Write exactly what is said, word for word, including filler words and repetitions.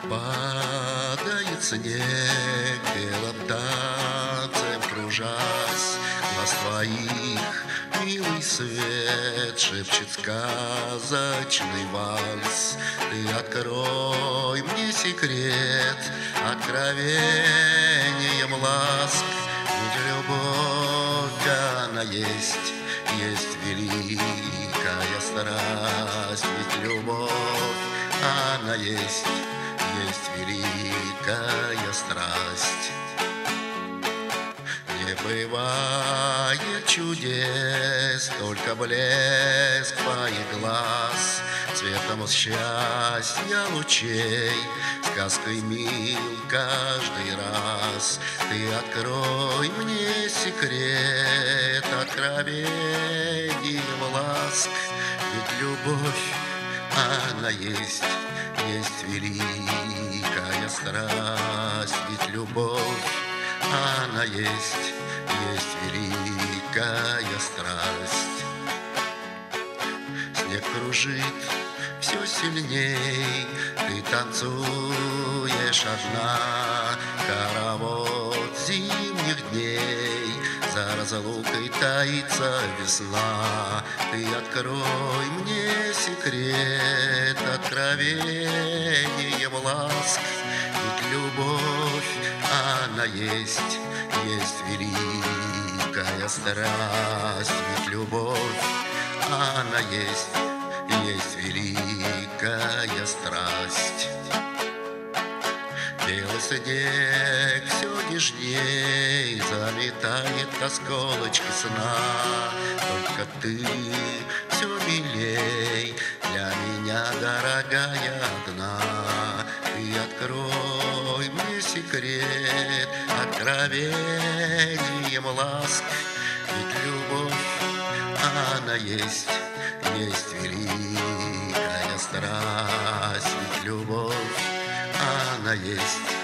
Падает снег белым танцем кружась, глаз твоих милый свет шепчет сказочный вальс. Ты открой мне секрет откровением ласк, ведь любовь она есть, есть великая страсть, ведь любовь она есть, есть великая страсть. Не бывает чудес, только блеск твоих глаз, цветом счастья лучей, сказкой мил каждый раз. Ты открой мне секрет откровением ласк, ведь любовь она есть, есть великая страсть, ведь любовь она есть, есть великая страсть. Снег кружит все сильней, ты танцуешь одна, хоровод зимних дней, за разлукой таится весна. Ты открой мне секрет откровением ласк, ведь любовь она есть, есть великая страсть, ведь любовь она есть, есть великая страсть. Белый снег все нежней заметает осколочки сна, только ты все милей, для меня дорогая одна. Ты открой мне секрет откровением ласк, ведь любовь она есть, есть великая страсть, ведь любовь она есть,